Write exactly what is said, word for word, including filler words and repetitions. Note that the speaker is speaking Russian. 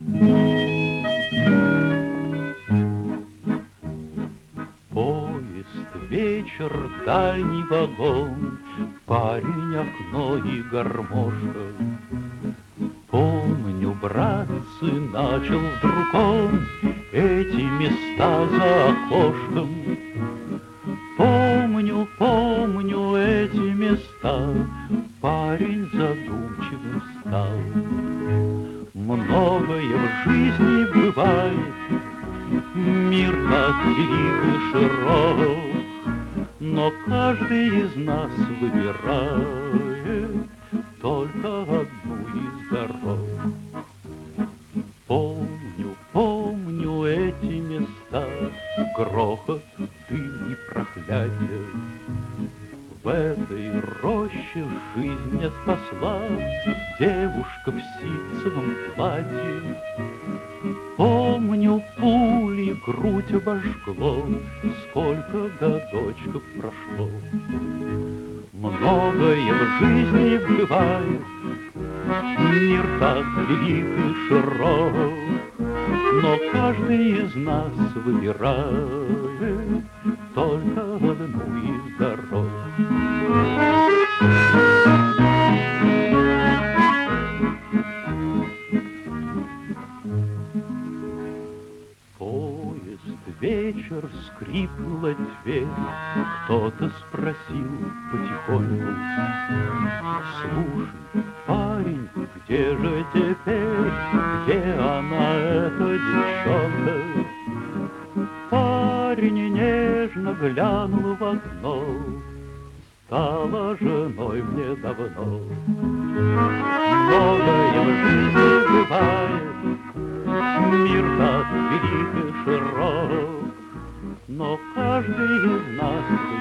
Поезд, вечер, дальний вагон, парень, окно и гармошка. Помню, братцы, начал вдруг он эти места за окошком. Помню, помню эти места, парень задумчивым стал. Многое в жизни бывает, мир так велик и широк, но каждый из нас выбирает только одну из дорог. Помню, помню эти места, грохот, дым и проклятие. В этой роще жизнь мне спасла девушка в ситцевом платье. Помню, пули грудь обожгло, сколько годочков прошло. Многое в жизни бывает, мир так велик и широк, но каждый из нас выбирает только одну из дорог. Вечер, скрипнула дверь, кто-то спросил потихоньку: слушай, парень, где же теперь, где она, эта девчонка? Парень нежно глянул в окно, стала женой мне давно. Многое в жизни бывает, мир так велик и широк, но каждый из нас